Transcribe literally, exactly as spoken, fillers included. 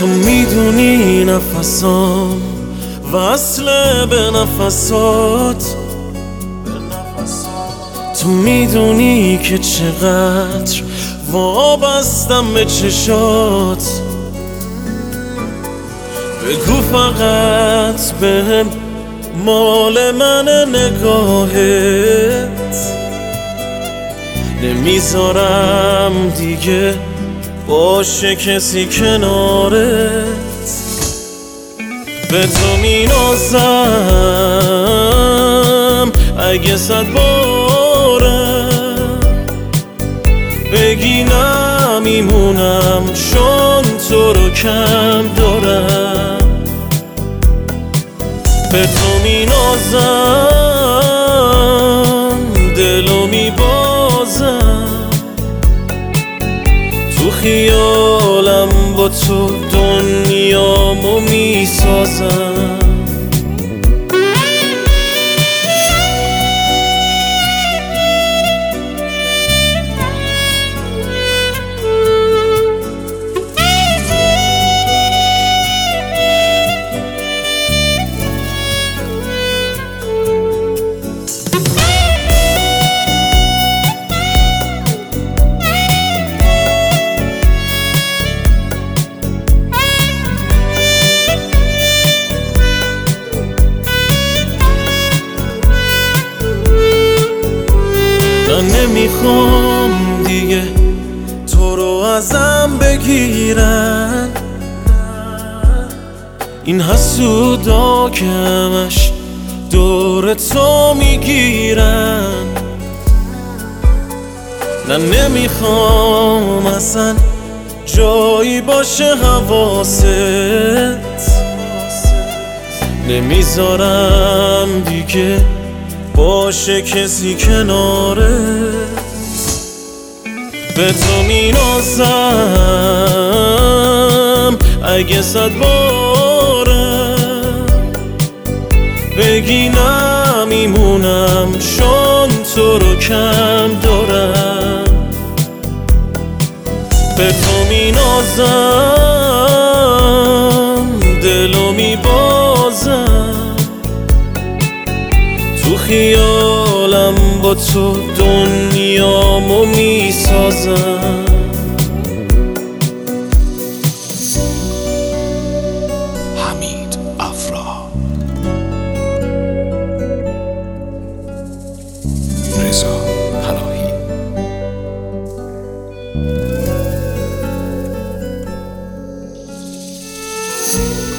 تو میدونی نفسام وصل به نفسات، تو میدونی که چقدر وابستم به چشات. بگو فقط بهم مال من نگاهت، نمیذارم دیگه باشه کسی کنارت. به تو مینازم اگه صد بارم بگی نمیمونم، چون تو رو کم دارم. به تو مینازم دلو میبازم، تو خیالم با تو دنیامو میسازم. من نمیخوام دیگه تو رو ازم بگیرن، این حسودا که همش دور تو میگیرن. نه نمیخوام اصلا جایی باشه حواست، نمیذارم دیگه باشه کسی کنارت. به تو مینازم اگه صد بارم بگی نمیمونم، چون تو رو کم دارم. به تو مینازم دلو میبازم، تو خیالم با تو دنیامو میسازم. حمید افرا، رضا پناهی.